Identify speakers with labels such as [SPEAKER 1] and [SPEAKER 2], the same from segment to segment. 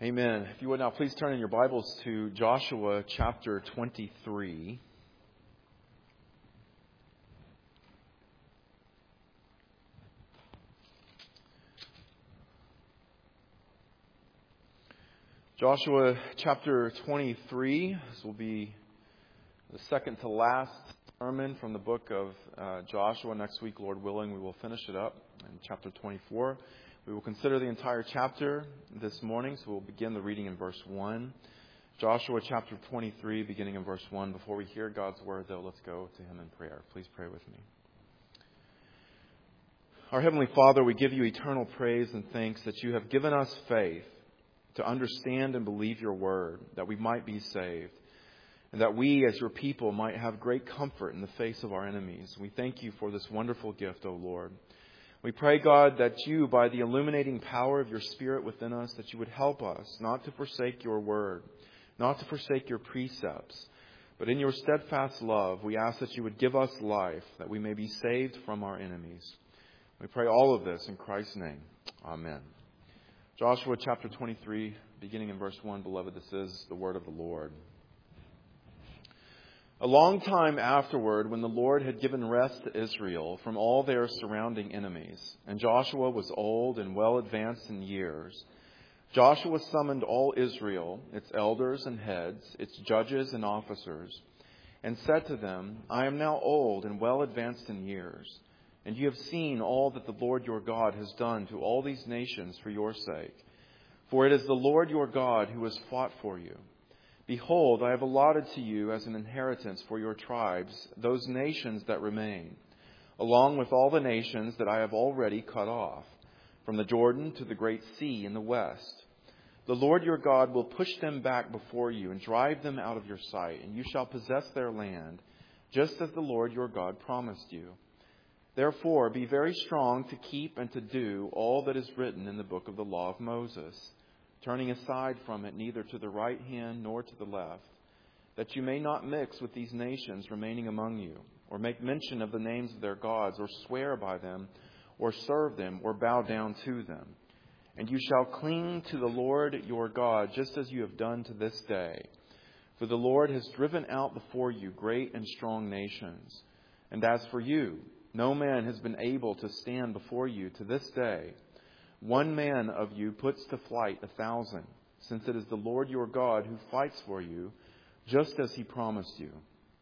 [SPEAKER 1] Amen. If you would now please turn in your Bibles to Joshua chapter 23. Joshua chapter 23. This will be the second to last sermon from the book of Joshua. Next week, Lord willing, we will finish it up in chapter 24. We will consider the entire chapter this morning, so we'll begin the reading in verse 1. Joshua chapter 23, beginning in verse 1. Before we hear God's word, though, let's go to Him in prayer. Please pray with me. Our Heavenly Father, we give you eternal praise and thanks that you have given us faith to understand and believe your word, that we might be saved, and that we as your people might have great comfort in the face of our enemies. We thank you for this wonderful gift, O Lord. We pray, God, that you, by the illuminating power of your Spirit within us, that you would help us not to forsake your word, not to forsake your precepts, but in your steadfast love, we ask that you would give us life, that we may be saved from our enemies. We pray all of this in Christ's name. Amen. Joshua chapter 23, beginning in verse 1, beloved, this is the word of the Lord. A long time afterward, when the Lord had given rest to Israel from all their surrounding enemies, and Joshua was old and well advanced in years, Joshua summoned all Israel, its elders and heads, its judges and officers, and said to them, I am now old and well advanced in years, and you have seen all that the Lord your God has done to all these nations for your sake. For it is the Lord your God who has fought for you. Behold, I have allotted to you as an inheritance for your tribes those nations that remain, along with all the nations that I have already cut off, from the Jordan to the great sea in the west. The Lord your God will push them back before you and drive them out of your sight, and you shall possess their land, just as the Lord your God promised you. Therefore, be very strong to keep and to do all that is written in the book of the law of Moses, turning aside from it neither to the right hand nor to the left, that you may not mix with these nations remaining among you, or make mention of the names of their gods, or swear by them, or serve them, or bow down to them. And you shall cling to the Lord your God, just as you have done to this day. For the Lord has driven out before you great and strong nations. And as for you, no man has been able to stand before you to this day. One man of you puts to flight 1,000, since it is the Lord your God who fights for you, just as he promised you.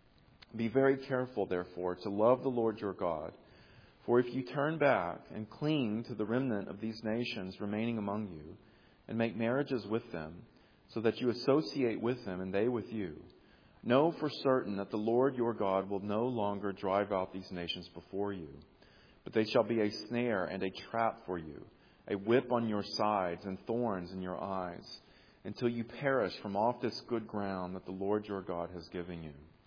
[SPEAKER 1] Be very careful, therefore, to love the Lord your God. For if you turn back and cling to the remnant of these nations remaining among you, and make marriages with them, so that you associate with them and they with you, know for certain that the Lord your God will no longer drive out these nations before you, but they shall be a snare and a trap for you, a whip on your sides and thorns in your eyes, until you perish from off this good ground that the Lord your God has given you.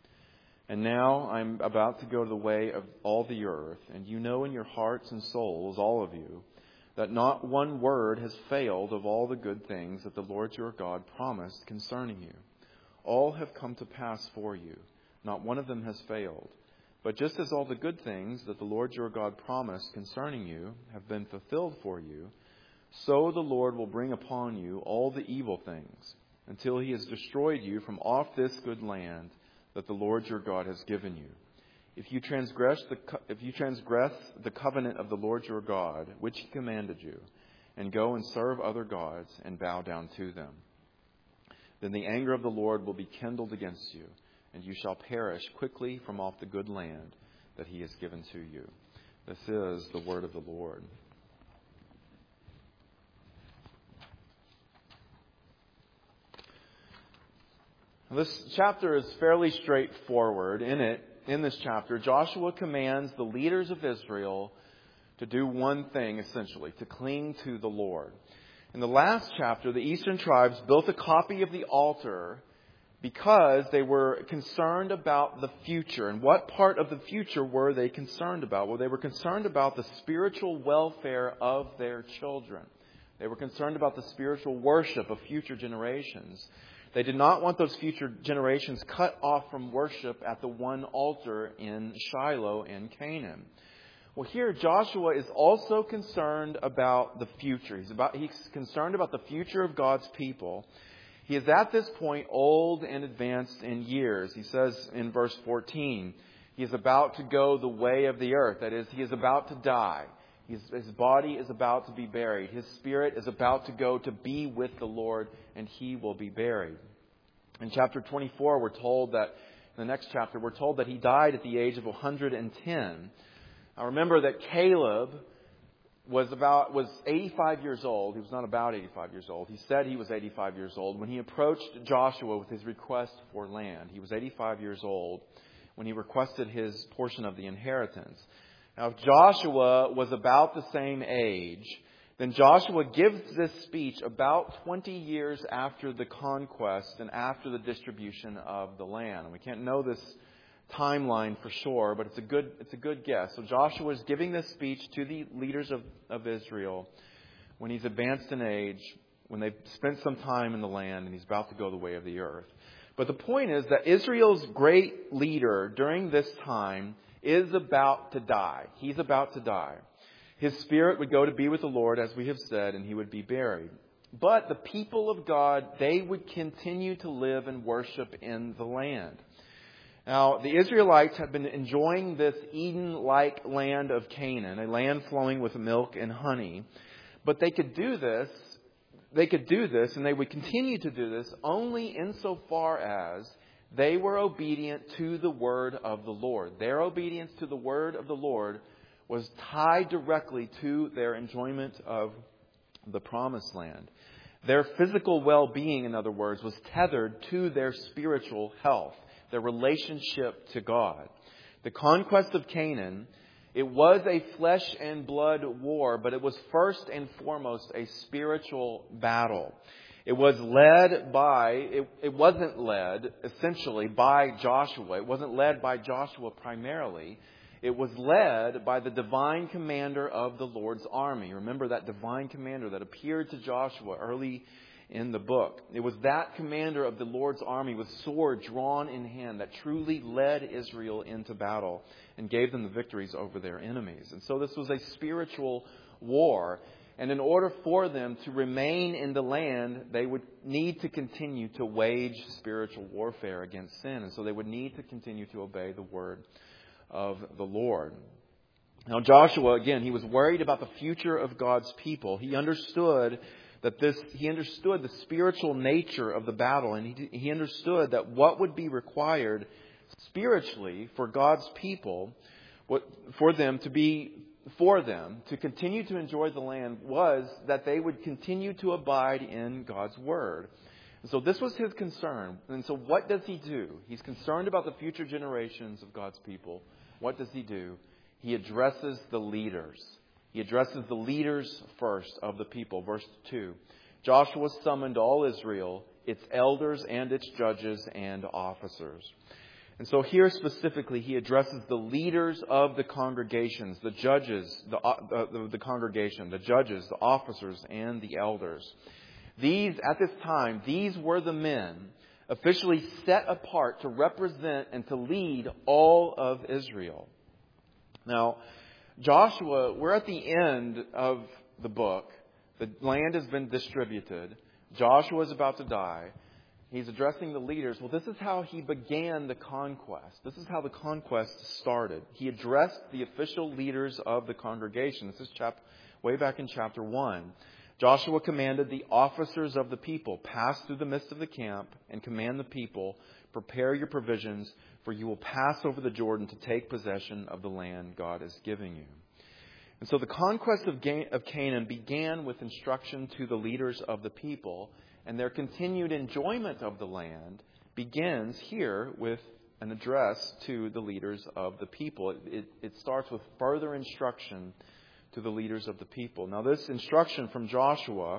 [SPEAKER 1] And now I'm about to go to the way of all the earth, and you know in your hearts and souls, all of you, that not one word has failed of all the good things that the Lord your God promised concerning you. All have come to pass for you. Not one of them has failed. But just as all the good things that the Lord your God promised concerning you have been fulfilled for you, so the Lord will bring upon you all the evil things, until he has destroyed you from off this good land that the Lord your God has given you. If you transgress the covenant of the Lord your God, which he commanded you, and go and serve other gods and bow down to them, then the anger of the Lord will be kindled against you, and you shall perish quickly from off the good land that he has given to you. This is the word of the Lord. This chapter is fairly straightforward. In this chapter, Joshua commands the leaders of Israel to do one thing, essentially, to cling to the Lord. In the last chapter, the eastern tribes built a copy of the altar because they were concerned about the future. And what part of the future were they concerned about? Well, they were concerned about the spiritual welfare of their children. They were concerned about the spiritual worship of future generations. They did not want those future generations cut off from worship at the one altar in Shiloh in Canaan. Well, here Joshua is also concerned about the future. He's concerned about the future of God's people. He is at this point old and advanced in years. He says in verse 14, he is about to go the way of the earth. That is, he is about to die. His body is about to be buried. His spirit is about to go to be with the Lord, and he will be buried. In chapter 24, we're told that, in the next chapter, we're told that he died at the age of 110. Now remember that Caleb was 85 years old. He was not about 85 years old. He said he was 85 years old when he approached Joshua with his request for land. He was 85 years old when he requested his portion of the inheritance. Now, if Joshua was about the same age, then Joshua gives this speech about 20 years after the conquest and after the distribution of the land. And we can't know this timeline for sure, but it's a good guess. So Joshua is giving this speech to the leaders of Israel when he's advanced in age, when they've spent some time in the land, and he's about to go the way of the earth. But the point is that Israel's great leader during this time is about to die. He's about to die. His spirit would go to be with the Lord, as we have said, and he would be buried. But the people of God, they would continue to live and worship in the land. Now, the Israelites have been enjoying this Eden-like land of Canaan, a land flowing with milk and honey. But they could do this, and they would continue to do this only insofar as they were obedient to the word of the Lord. Their obedience to the word of the Lord was tied directly to their enjoyment of the promised land. Their physical well-being, in other words, was tethered to their spiritual health, their relationship to God. The conquest of Canaan, it was a flesh and blood war, but it was first and foremost a spiritual battle. It wasn't led essentially by Joshua. It wasn't led by Joshua primarily. It was led by the divine commander of the Lord's army. Remember that divine commander that appeared to Joshua early in the book. It was that commander of the Lord's army with sword drawn in hand that truly led Israel into battle and gave them the victories over their enemies. And so this was a spiritual war. And in order for them to remain in the land, they would need to continue to wage spiritual warfare against sin. And so they would need to continue to obey the word of the Lord. Now Joshua, again, he was worried about the future of God's people. He understood the spiritual nature of the battle, and he understood that what would be required spiritually for God's people, for them to continue to enjoy the land, was that they would continue to abide in God's word. And so this was his concern. And so what does he do? He's concerned about the future generations of God's people. What does he do? He addresses the leaders. He addresses the leaders first of the people. Verse 2. Joshua summoned all Israel, its elders and its judges and officers. And so here specifically, he addresses the leaders of the congregations, the judges, the congregation, the judges, the officers, and the elders. At this time, these were the men officially set apart to represent and to lead all of Israel. Now, Joshua, we're at the end of the book. The land has been distributed. Joshua is about to die. He's addressing the leaders. Well, this is how he began the conquest. This is how the conquest started. He addressed the official leaders of the congregation. This is way back in chapter 1. Joshua commanded the officers of the people, pass through the midst of the camp and command the people, prepare your provisions, for you will pass over the Jordan to take possession of the land God is giving you. And so the conquest of Canaan began with instruction to the leaders of the people, and their continued enjoyment of the land begins here with an address to the leaders of the people. It starts with further instruction to the leaders of the people. Now this instruction from Joshua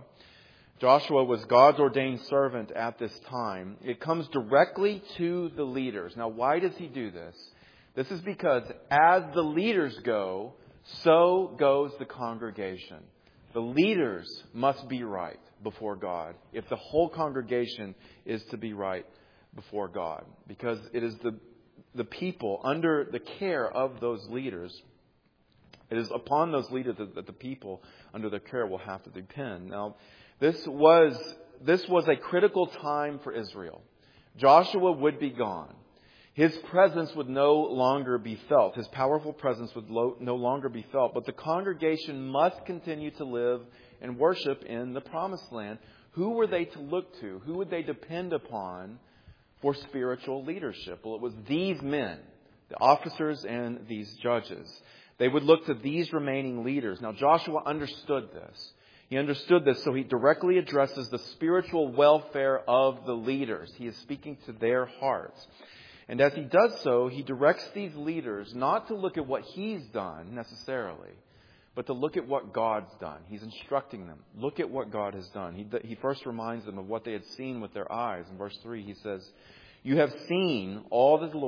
[SPEAKER 1] was God's ordained servant at this time. It comes directly to the leaders. Now why does he do this? This is because as the leaders go, so goes the congregation. The leaders must be right before God if the whole congregation is to be right before God. Because it is the people under the care of those leaders It is upon those leaders that the people under their care will have to depend. Now, this was a critical time for Israel. Joshua would be gone. His presence would no longer be felt. His powerful presence would no longer be felt. But the congregation must continue to live and worship in the Promised Land. Who were they to look to? Who would they depend upon for spiritual leadership? Well, it was these men, the officers and these judges. They would look to these remaining leaders. Now, Joshua understood this. He understood this, so he directly addresses the spiritual welfare of the leaders. He is speaking to their hearts. And as he does so, he directs these leaders not to look at what he's done necessarily, but to look at what God's done. He's instructing them. Look at what God has done. He first reminds them of what they had seen with their eyes. In verse 3, he says, "You have seen all that the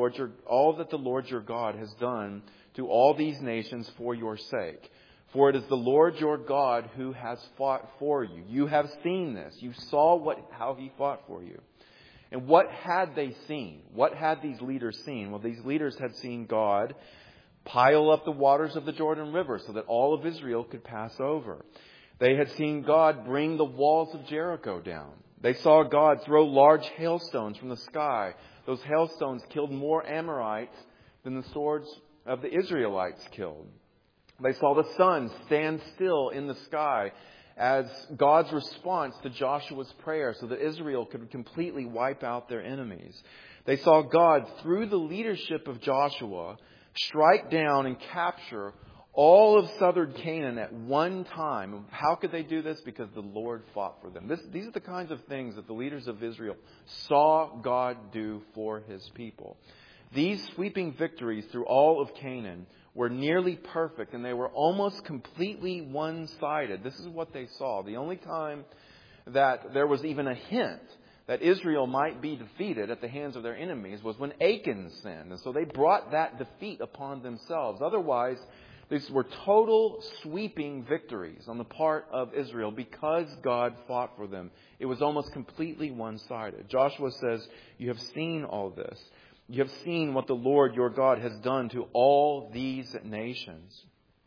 [SPEAKER 1] Lord your God has done to all these nations for your sake. For it is the Lord your God who has fought for you." You have seen this. You saw how he fought for you. And what had they seen? What had these leaders seen? Well, these leaders had seen God pile up the waters of the Jordan River so that all of Israel could pass over. They had seen God bring the walls of Jericho down. They saw God throw large hailstones from the sky. Those hailstones killed more Amorites than the swords of the Israelites killed. They saw the sun stand still in the sky as God's response to Joshua's prayer so that Israel could completely wipe out their enemies. They saw God, through the leadership of Joshua, strike down and capture all of southern Canaan at one time. How could they do this? Because the Lord fought for them. These are the kinds of things that the leaders of Israel saw God do for his people. These sweeping victories through all of Canaan were nearly perfect, and they were almost completely one-sided. This is what they saw. The only time that there was even a hint that Israel might be defeated at the hands of their enemies was when Achan sinned. And so they brought that defeat upon themselves. Otherwise, these were total sweeping victories on the part of Israel because God fought for them. It was almost completely one-sided. Joshua says, "You have seen all this. You have seen what the Lord your God has done to all these nations."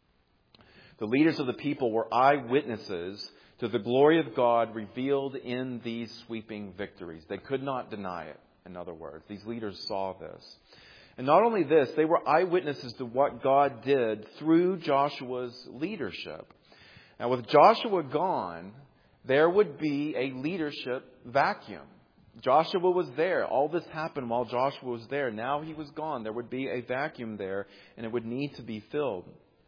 [SPEAKER 1] The leaders of the people were eyewitnesses to the glory of God revealed in these sweeping victories. They could not deny it, in other words. These leaders saw this. And not only this, they were eyewitnesses to what God did through Joshua's leadership. Now, with Joshua gone, there would be a leadership vacuum. Joshua was there. All this happened while Joshua was there. Now he was gone. There would be a vacuum there, and it would need to be filled.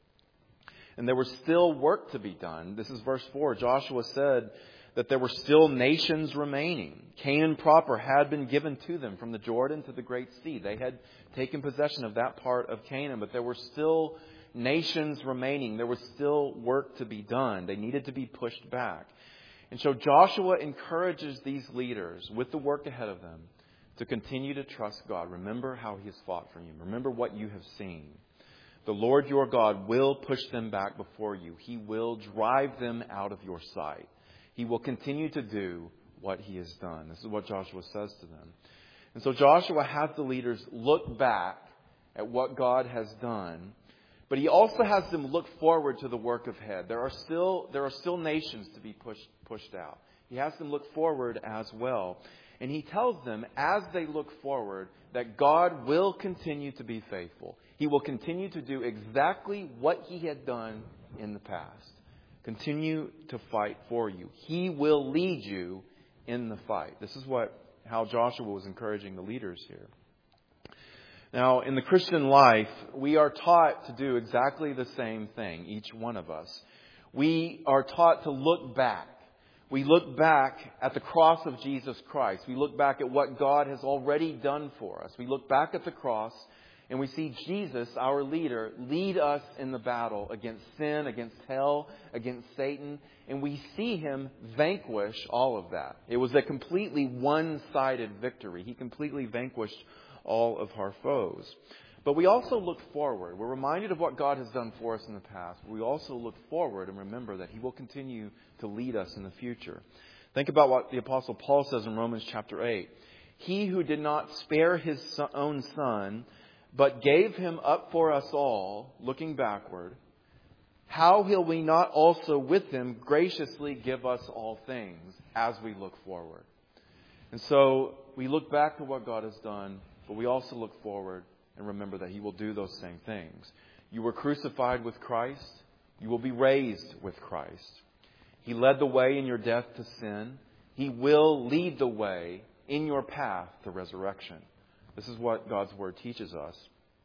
[SPEAKER 1] And there was still work to be done. This is verse 4. Joshua said that there were still nations remaining. Canaan proper had been given to them from the Jordan to the Great Sea. They had taken possession of that part of Canaan, but there were still nations remaining. There was still work to be done. They needed to be pushed back. And so Joshua encourages these leaders with the work ahead of them to continue to trust God. Remember how he has fought for you. Remember what you have seen. The Lord your God will push them back before you. He will drive them out of your sight. He will continue to do what he has done. This is what Joshua says to them. And so Joshua has the leaders look back at what God has done. But he also has them look forward to the work ahead. There are still nations to be pushed out. He has them look forward as well. And he tells them, as they look forward, that God will continue to be faithful. He will continue to do exactly what he had done in the past. Continue to fight for you. He will lead you in the fight. This is how Joshua was encouraging the leaders here. Now, in the Christian life, we are taught to do exactly the same thing, each one of us. We are taught to look back. We look back at the cross of Jesus Christ. We look back at what God has already done for us. We look back at the cross and we see Jesus, our leader, lead us in the battle against sin, against hell, against Satan. And we see him vanquish all of that. It was a completely one-sided victory. He completely vanquished all of our foes. But we also look forward. We're reminded of what God has done for us in the past. We also look forward and remember that he will continue to lead us in the future. Think about what the Apostle Paul says in Romans chapter 8. He who did not spare his own son, but gave him up for us all, looking backward, how will we not also with Him graciously give us all things as we look forward? And so we look back to what God has done, but we also look forward and remember that He will do those same things. You were crucified with Christ. You will be raised with Christ. He led the way in your death to sin. He will lead the way in your path to resurrection. This is what God's Word teaches us.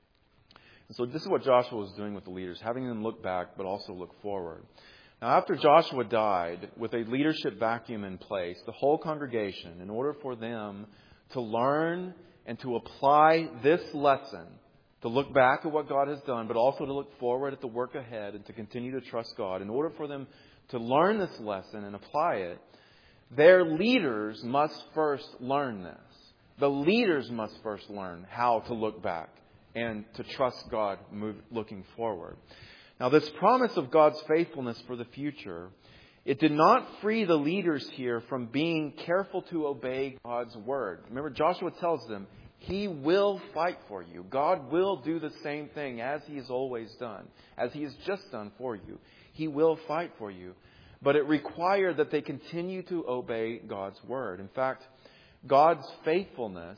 [SPEAKER 1] And so this is what Joshua was doing with the leaders, having them look back but also look forward. Now, after Joshua died, with a leadership vacuum in place, the whole congregation, in order for them to learn and to apply this lesson, to look back at what God has done, but also to look forward at the work ahead and to continue to trust God, in order for them to learn this lesson and apply it, their leaders must first learn this. The leaders must first learn how to look back and to trust God looking forward. Now, this promise of God's faithfulness for the future, it did not free the leaders here from being careful to obey God's word. Remember, Joshua tells them, He will fight for you. God will do the same thing as He has always done, as He has just done for you. He will fight for you. But it required that they continue to obey God's word. In fact, God's faithfulness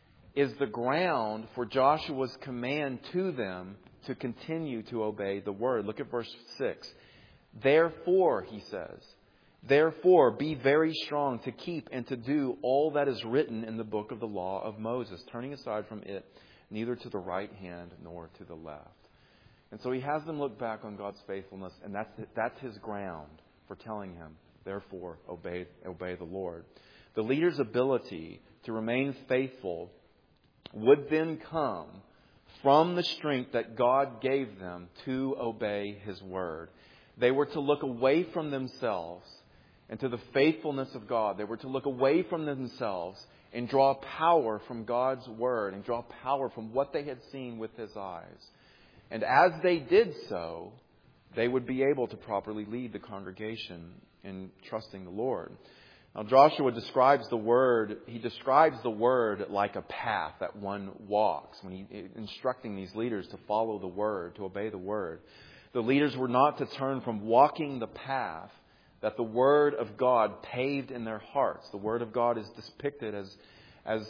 [SPEAKER 1] is the ground for Joshua's command to them to continue to obey the word. Look at verse 6. Therefore, he says, therefore, be very strong to keep and to do all that is written in the book of the law of Moses, turning aside from it, neither to the right hand nor to the left. And so he has them look back on God's faithfulness, and that's his ground for telling him, therefore, obey the Lord. The leader's ability to remain faithful would then come from the strength that God gave them to obey His word. They were to look away from themselves and to the faithfulness of God. They were to look away from themselves and draw power from God's word and draw power from what they had seen with His eyes. And as they did so, they would be able to properly lead the congregation in trusting the Lord. Now, Joshua describes the word, he describes the word like a path that one walks when he's instructing these leaders to follow the word, to obey the word. The leaders were not to turn from walking the path that the word of God paved in their hearts. The word of God is depicted as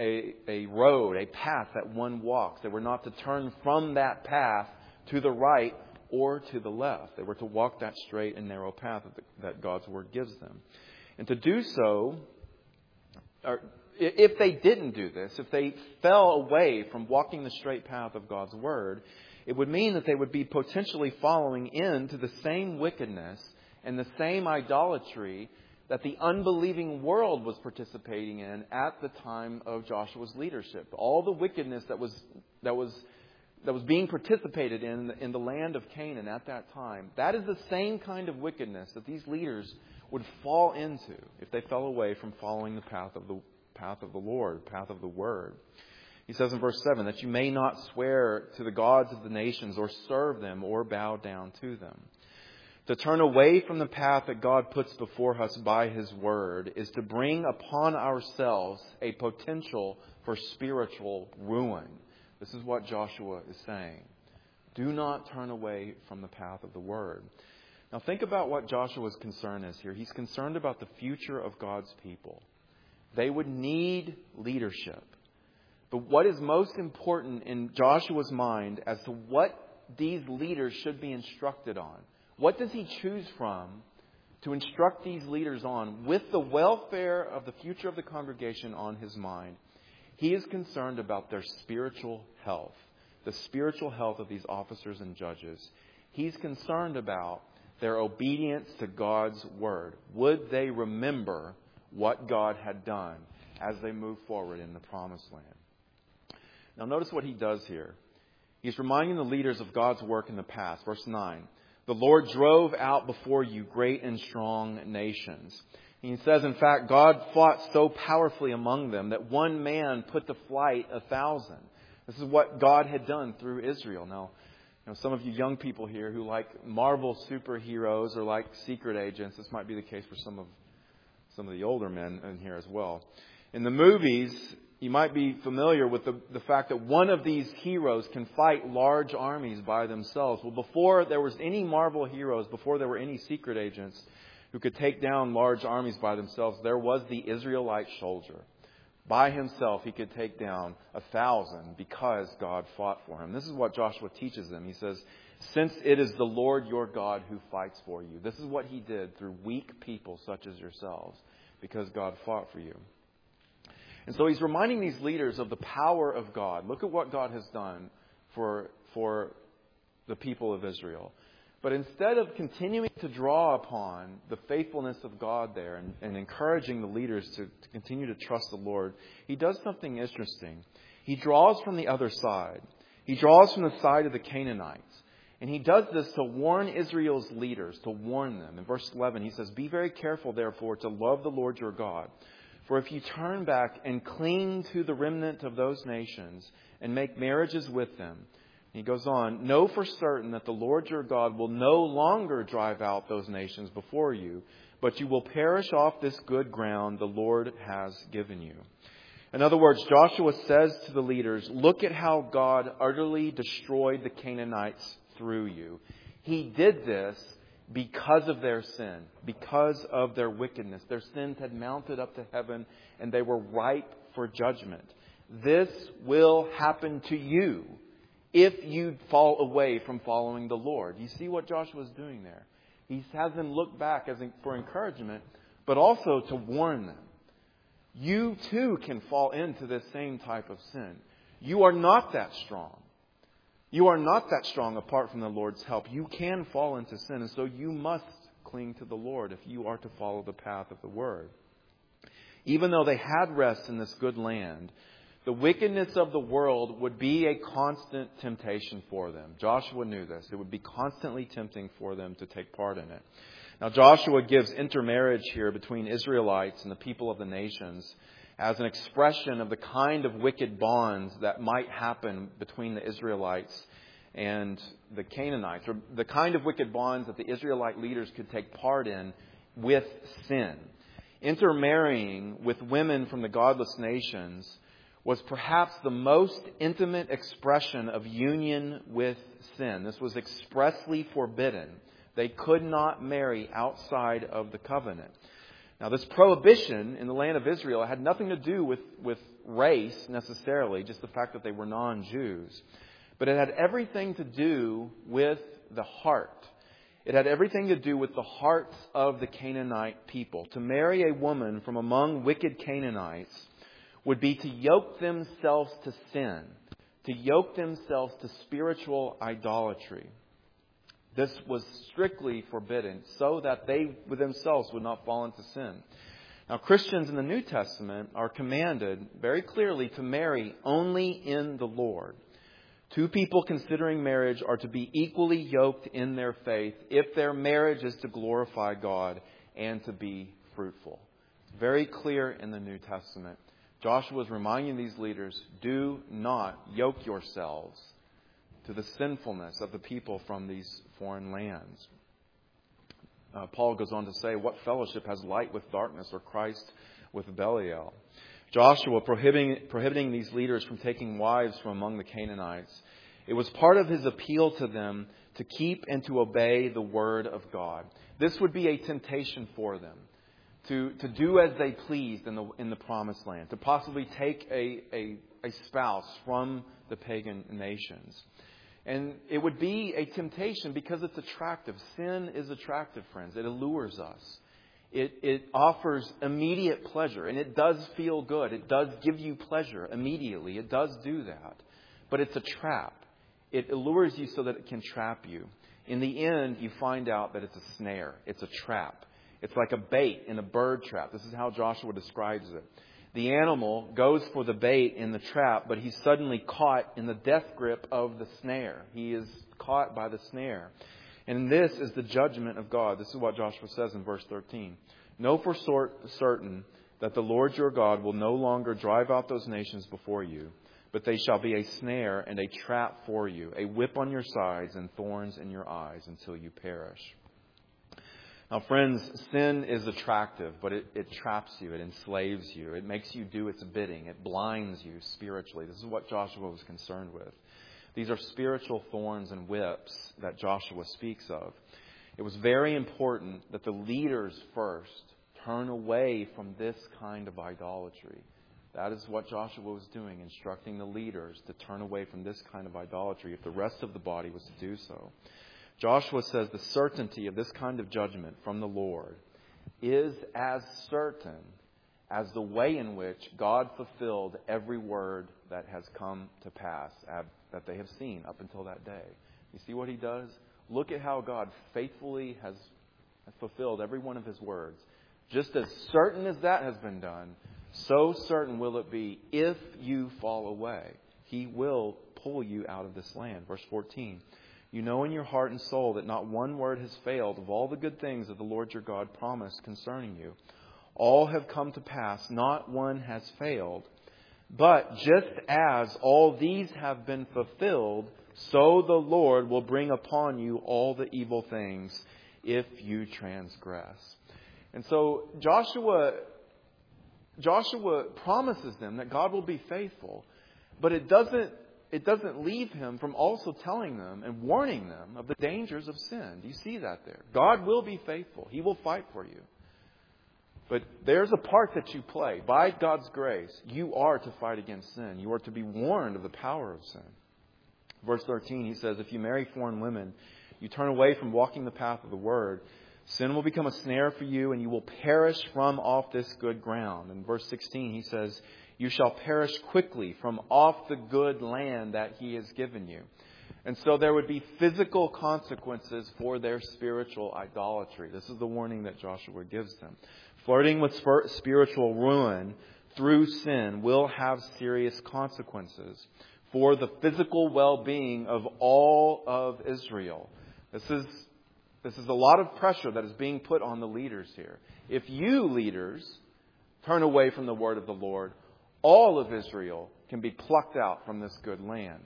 [SPEAKER 1] a road, a path that one walks. They were not to turn from that path to the right or to the left. They were to walk that straight and narrow path that God's word gives them. And to do so, or if they didn't do this, if they fell away from walking the straight path of God's word, it would mean that they would be potentially following into the same wickedness and the same idolatry that the unbelieving world was participating in at the time of Joshua's leadership. All the wickedness that was being participated in the land of Canaan at that time, that is the same kind of wickedness that these leaders would fall into if they fell away from following the path of the Lord, the path of the Word. He says in verse 7 that you may not swear to the gods of the nations or serve them or bow down to them. To turn away from the path that God puts before us by His Word is to bring upon ourselves a potential for spiritual ruin. This is what Joshua is saying. Do not turn away from the path of the Word. Now think about what Joshua's concern is here. He's concerned about the future of God's people. They would need leadership. But what is most important in Joshua's mind as to what these leaders should be instructed on? What does he choose from to instruct these leaders on with the welfare of the future of the congregation on his mind? He is concerned about their spiritual health, the spiritual health of these officers and judges. He's concerned about their obedience to God's word. Would they remember what God had done as they move forward in the promised land? Now notice what he does here. He's reminding the leaders of God's work in the past. Verse 9. The Lord drove out before you great and strong nations. He says, in fact, God fought so powerfully among them that one man put to flight 1,000. This is what God had done through Israel. Now, some of you young people here who like Marvel superheroes or like secret agents, this might be the case for some of the older men in here as well. In the movies, you might be familiar with the fact that one of these heroes can fight large armies by themselves. Well, before there was any Marvel heroes, before there were any secret agents who could take down large armies by themselves, there was the Israelite soldier. By himself, he could take down 1,000 because God fought for him. This is what Joshua teaches them. He says, since it is the Lord your God who fights for you. This is what he did through weak people such as yourselves, because God fought for you. And so he's reminding these leaders of the power of God. Look at what God has done for the people of Israel. But instead of continuing to draw upon the faithfulness of God there and encouraging the leaders to continue to trust the Lord, he does something interesting. He draws from the other side. He draws from the side of the Canaanites. And he does this to warn Israel's leaders, to warn them. In verse 11, he says, be very careful, therefore, to love the Lord your God. For if you turn back and cling to the remnant of those nations and make marriages with them, he goes on, know for certain that the Lord your God will no longer drive out those nations before you, but you will perish off this good ground the Lord has given you. In other words, Joshua says to the leaders, look at how God utterly destroyed the Canaanites through you. He did this because of their sin, because of their wickedness. Their sins had mounted up to heaven and they were ripe for judgment. This will happen to you if you fall away from following the Lord. You see what Joshua is doing there? He has them look back for encouragement, but also to warn them. You too can fall into this same type of sin. You are not that strong. You are not that strong apart from the Lord's help. You can fall into sin, and so you must cling to the Lord if you are to follow the path of the Word. Even though they had rest in this good land, the wickedness of the world would be a constant temptation for them. Joshua knew this. It would be constantly tempting for them to take part in it. Now, Joshua gives intermarriage here between Israelites and the people of the nations as an expression of the kind of wicked bonds that might happen between the Israelites and the Canaanites, or the kind of wicked bonds that the Israelite leaders could take part in with sin. Intermarrying with women from the godless nations was perhaps the most intimate expression of union with sin. This was expressly forbidden. They could not marry outside of the covenant. Now, this prohibition in the land of Israel had nothing to do with race necessarily, just the fact that they were non-Jews. But it had everything to do with the heart. It had everything to do with the hearts of the Canaanite people. To marry a woman from among wicked Canaanites would be to yoke themselves to sin, to yoke themselves to spiritual idolatry. This was strictly forbidden so that they themselves would not fall into sin. Now, Christians in the New Testament are commanded very clearly to marry only in the Lord. Two people considering marriage are to be equally yoked in their faith if their marriage is to glorify God and to be fruitful. It's very clear in the New Testament. Joshua is reminding these leaders, do not yoke yourselves to the sinfulness of the people from these foreign lands. Paul goes on to say, what fellowship has light with darkness, or Christ with Belial? Joshua prohibiting these leaders from taking wives from among the Canaanites. It was part of his appeal to them to keep and to obey the word of God. This would be a temptation for them to do as they pleased in the promised land, to possibly take a spouse from the pagan nations. And it would be a temptation because it's attractive. Sin is attractive, friends. It allures us. It offers immediate pleasure, and it does feel good. It does give you pleasure immediately. It does do that. But it's a trap. It allures you so that it can trap you. In the end, you find out that it's a snare. It's a trap. It's like a bait in a bird trap. This is how Joshua describes it. The animal goes for the bait in the trap, but he's suddenly caught in the death grip of the snare. He is caught by the snare. And this is the judgment of God. This is what Joshua says in verse 13. Know for certain that the Lord your God will no longer drive out those nations before you, but they shall be a snare and a trap for you, a whip on your sides and thorns in your eyes until you perish. Now, friends, sin is attractive, but it traps you. It enslaves you. It makes you do its bidding. It blinds you spiritually. This is what Joshua was concerned with. These are spiritual thorns and whips that Joshua speaks of. It was very important that the leaders first turn away from this kind of idolatry. That is what Joshua was doing, instructing the leaders to turn away from this kind of idolatry if the rest of the body was to do so. Joshua says the certainty of this kind of judgment from the Lord is as certain as the way in which God fulfilled every word that has come to pass, that they have seen up until that day. You see what He does? Look at how God faithfully has fulfilled every one of His words. Just as certain as that has been done, so certain will it be if you fall away. He will pull you out of this land. Verse 14. You know in your heart and soul that not one word has failed of all the good things that the Lord your God promised concerning you. All have come to pass, not one has failed. But just as all these have been fulfilled, so the Lord will bring upon you all the evil things if you transgress. And so Joshua promises them that God will be faithful, but it doesn't leave him from also telling them and warning them of the dangers of sin. Do you see that there? God will be faithful. He will fight for you. But there's a part that you play. By God's grace, you are to fight against sin. You are to be warned of the power of sin. Verse 13, he says, if you marry foreign women, you turn away from walking the path of the Word, sin will become a snare for you, and you will perish from off this good ground. In verse 16, he says, you shall perish quickly from off the good land that He has given you. And so there would be physical consequences for their spiritual idolatry. This is the warning that Joshua gives them. Flirting with spiritual ruin through sin will have serious consequences for the physical well-being of all of Israel. This is a lot of pressure that is being put on the leaders here. If you leaders turn away from the word of the Lord, all of Israel can be plucked out from this good land.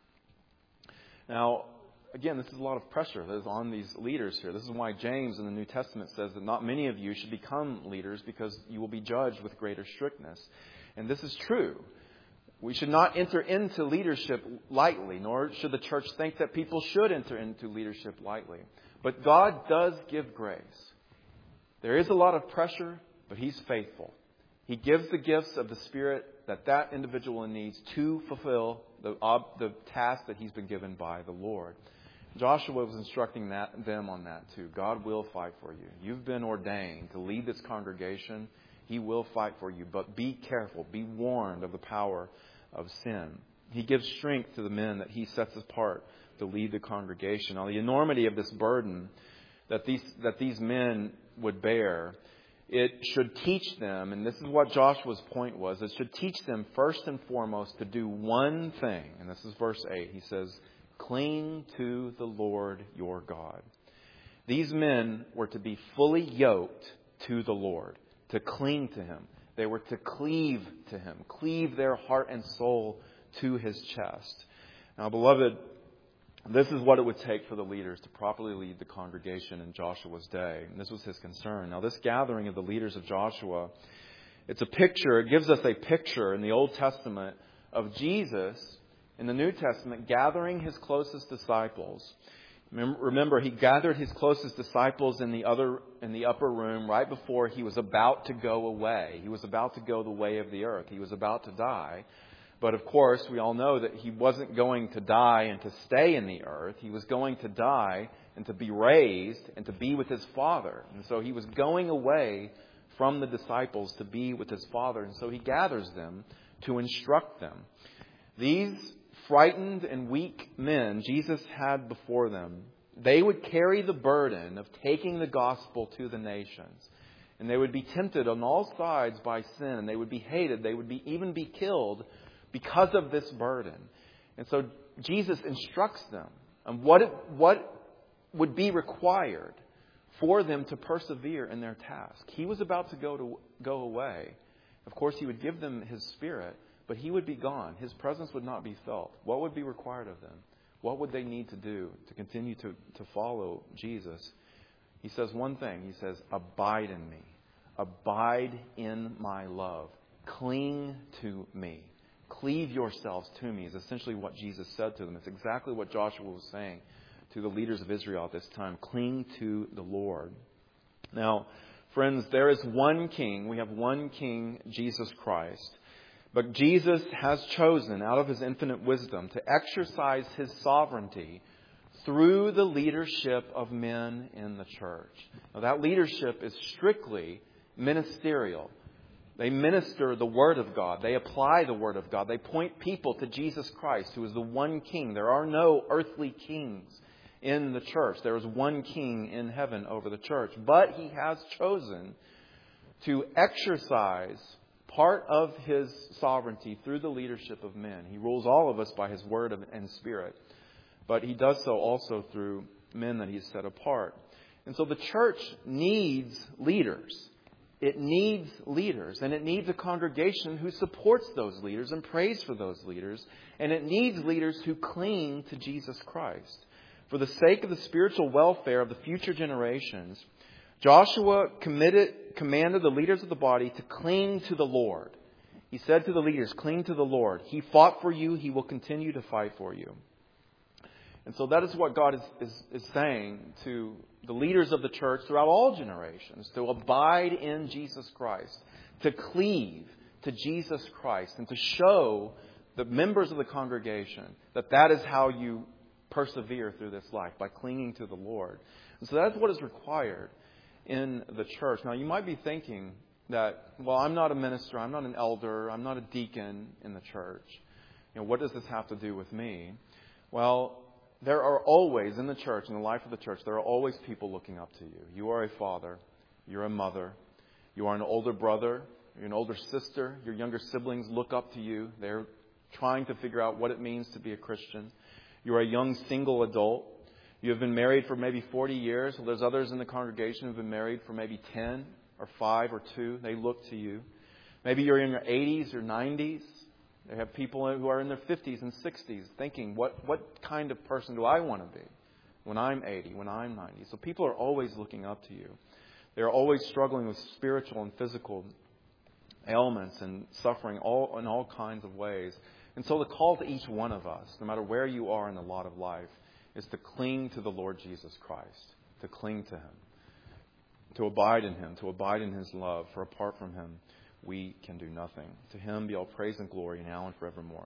[SPEAKER 1] Now, again, this is a lot of pressure that is on these leaders here. This is why James in the New Testament says that not many of you should become leaders because you will be judged with greater strictness. And this is true. We should not enter into leadership lightly, nor should the church think that people should enter into leadership lightly. But God does give grace. There is a lot of pressure, but He's faithful. He gives the gifts of the Spirit that individual needs to fulfill the task that he's been given by the Lord. Joshua was instructing them on that too. God will fight for you. You've been ordained to lead this congregation. He will fight for you. But be careful. Be warned of the power of sin. He gives strength to the men that He sets apart to lead the congregation. Now, the enormity of this burden that these men would bear, it should teach them, and this is what Joshua's point was, it should teach them first and foremost to do one thing. And this is verse 8. He says, cling to the Lord your God. These men were to be fully yoked to the Lord, to cling to Him. They were to cleave to Him, cleave their heart and soul to His chest. Now, beloved, this is what it would take for the leaders to properly lead the congregation in Joshua's day. And this was his concern. Now, this gathering of the leaders of Joshua, it gives us a picture in the Old Testament of Jesus in the New Testament gathering His closest disciples. Remember, He gathered His closest disciples in the upper room right before He was about to go away. He was about to go the way of the earth. He was about to die. But of course, we all know that He wasn't going to die and to stay in the earth. He was going to die and to be raised and to be with His Father. And so He was going away from the disciples to be with His Father. And so He gathers them to instruct them. These frightened and weak men Jesus had before them, they would carry the burden of taking the gospel to the nations. And they would be tempted on all sides by sin. And they would be hated. They would even be killed because of this burden. And so Jesus instructs them on what would be required for them to persevere in their task. He was about to go away. Of course, He would give them His Spirit, but He would be gone. His presence would not be felt. What would be required of them? What would they need to do to continue to follow Jesus? He says one thing. He says, abide in me. Abide in my love. Cling to me. Cleave yourselves to me is essentially what Jesus said to them. It's exactly what Joshua was saying to the leaders of Israel at this time. Cling to the Lord. Now, friends, there is one King. We have one King, Jesus Christ. But Jesus has chosen, out of His infinite wisdom, to exercise His sovereignty through the leadership of men in the church. Now, that leadership is strictly ministerial. They minister the Word of God. They apply the Word of God. They point people to Jesus Christ, who is the one King. There are no earthly kings in the church. There is one King in heaven over the church. But He has chosen to exercise part of His sovereignty through the leadership of men. He rules all of us by His Word and Spirit. But He does so also through men that He's set apart. And so the church needs leaders. It needs leaders. And it needs a congregation who supports those leaders and prays for those leaders. And it needs leaders who cling to Jesus Christ. For the sake of the spiritual welfare of the future generations, Joshua commanded the leaders of the body to cling to the Lord. He said to the leaders, cling to the Lord. He fought for you. He will continue to fight for you. And so that is what God is saying to the leaders of the church throughout all generations, to abide in Jesus Christ, to cleave to Jesus Christ, and to show the members of the congregation that that is how you persevere through this life, by clinging to the Lord. And so that's what is required in the church. Now, you might be thinking that, well, I'm not a minister, I'm not an elder, I'm not a deacon in the church. What does this have to do with me? Well, there are always, in the church, in the life of the church, there are always people looking up to you. You are a father. You're a mother. You are an older brother. You're an older sister. Your younger siblings look up to you. They're trying to figure out what it means to be a Christian. You're a young single adult. You have been married for maybe 40 years. Well, there's others in the congregation who have been married for maybe 10 or 5 or 2. They look to you. Maybe you're in your 80s or 90s. They have people who are in their 50s and 60s thinking, what kind of person do I want to be when I'm 80, when I'm 90? So people are always looking up to you. They're always struggling with spiritual and physical ailments and suffering in all kinds of ways. And so the call to each one of us, no matter where you are in the lot of life, is to cling to the Lord Jesus Christ, to cling to Him, to abide in Him, to abide in His love. For apart from Him, we can do nothing. To Him be all praise and glory now and forevermore.